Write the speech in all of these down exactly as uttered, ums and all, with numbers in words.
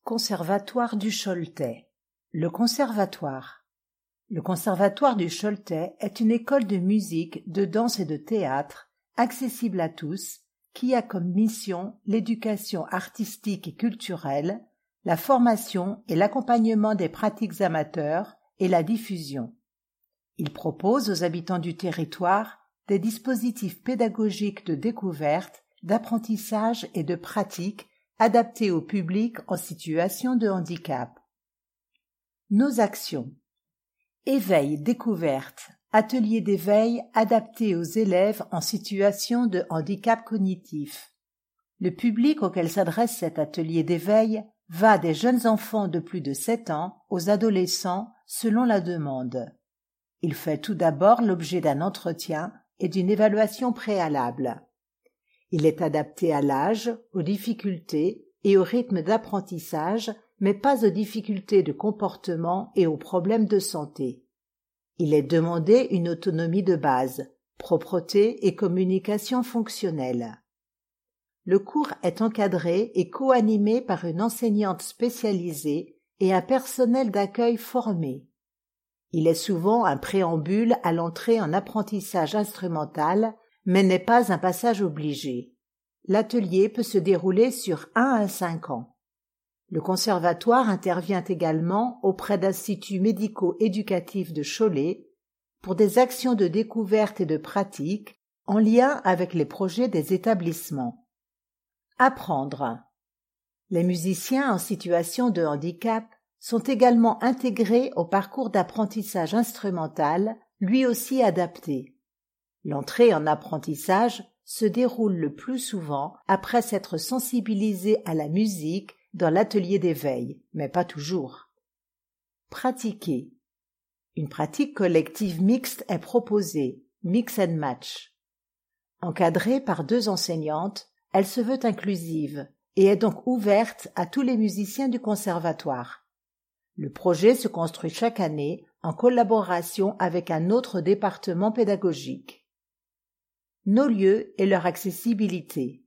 Conservatoire du Choletais. Le Conservatoire. Le Conservatoire du Choletais est une école de musique, de danse et de théâtre, accessible à tous, qui a comme mission l'éducation artistique et culturelle, la formation et l'accompagnement des pratiques amateurs et la diffusion. Il propose aux habitants du territoire des dispositifs pédagogiques de découverte, d'apprentissage et de pratique adaptés au public en situation de handicap. Nos actions. Éveil, découverte, atelier d'éveil adapté aux élèves en situation de handicap cognitif. Le public auquel s'adresse cet atelier d'éveil va des jeunes enfants de plus de sept ans aux adolescents selon la demande. Il fait tout d'abord l'objet d'un entretien et d'une évaluation préalable. Il est adapté à l'âge, aux difficultés et au rythme d'apprentissage, mais pas aux difficultés de comportement et aux problèmes de santé. Il est demandé une autonomie de base, propreté et communication fonctionnelle. Le cours est encadré et co-animé par une enseignante spécialisée et un personnel d'accueil formé. Il est souvent un préambule à l'entrée en apprentissage instrumental, mais n'est pas un passage obligé. L'atelier peut se dérouler sur un à cinq ans. Le conservatoire intervient également auprès d'instituts médico-éducatifs de Cholet pour des actions de découverte et de pratique en lien avec les projets des établissements. Apprendre. Les musiciens en situation de handicap sont également intégrés au parcours d'apprentissage instrumental, lui aussi adapté. L'entrée en apprentissage se déroule le plus souvent après s'être sensibilisé à la musique dans l'atelier d'éveil, mais pas toujours. Pratiquer. Une pratique collective mixte est proposée, mix and match. Encadrée par deux enseignantes, elle se veut inclusive et est donc ouverte à tous les musiciens du conservatoire. Le projet se construit chaque année en collaboration avec un autre département pédagogique. Nos lieux et leur accessibilité.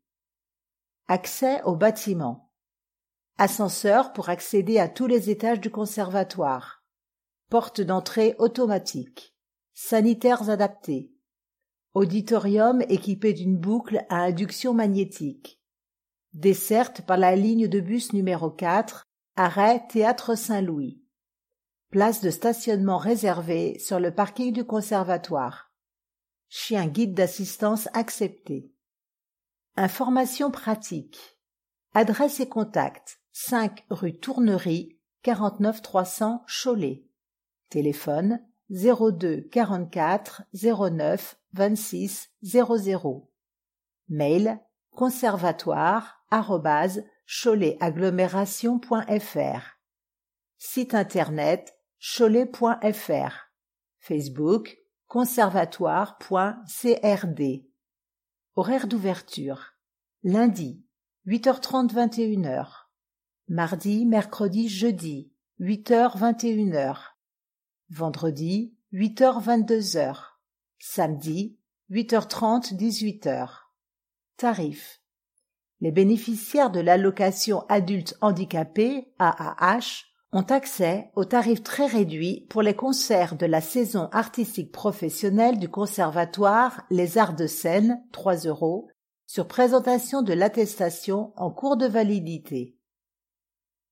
Accès au bâtiment. Ascenseur pour accéder à tous les étages du conservatoire. Porte d'entrée automatique. Sanitaires adaptés. Auditorium équipé d'une boucle à induction magnétique. Desserte par la ligne de bus numéro quatre, arrêt Théâtre Saint-Louis. Place de stationnement réservée sur le parking du conservatoire. Chien guide d'assistance accepté. Informations pratiques. Adresse et contact. cinq rue Tournerie, quarante-neuf trois cents Cholet. Téléphone zéro deux quarante-quatre zéro neuf vingt-six zéro zéro. Mail conservatoire arobase cholet-agglomération point f r. Site internet cholet point f r. Facebook conservatoire point c r d. Horaire d'ouverture. Lundi, huit heures trente vingt et une heures. Mardi, mercredi, jeudi, huit heures vingt et une heures. Vendredi, huit heures vingt-deux heures. Samedi, huit heures trente dix-huit heures. Tarifs. Les bénéficiaires de l'allocation adulte handicapé, A A H, ont accès aux tarifs très réduits pour les concerts de la saison artistique professionnelle du conservatoire Les Arts de Scène, trois euros, sur présentation de l'attestation en cours de validité.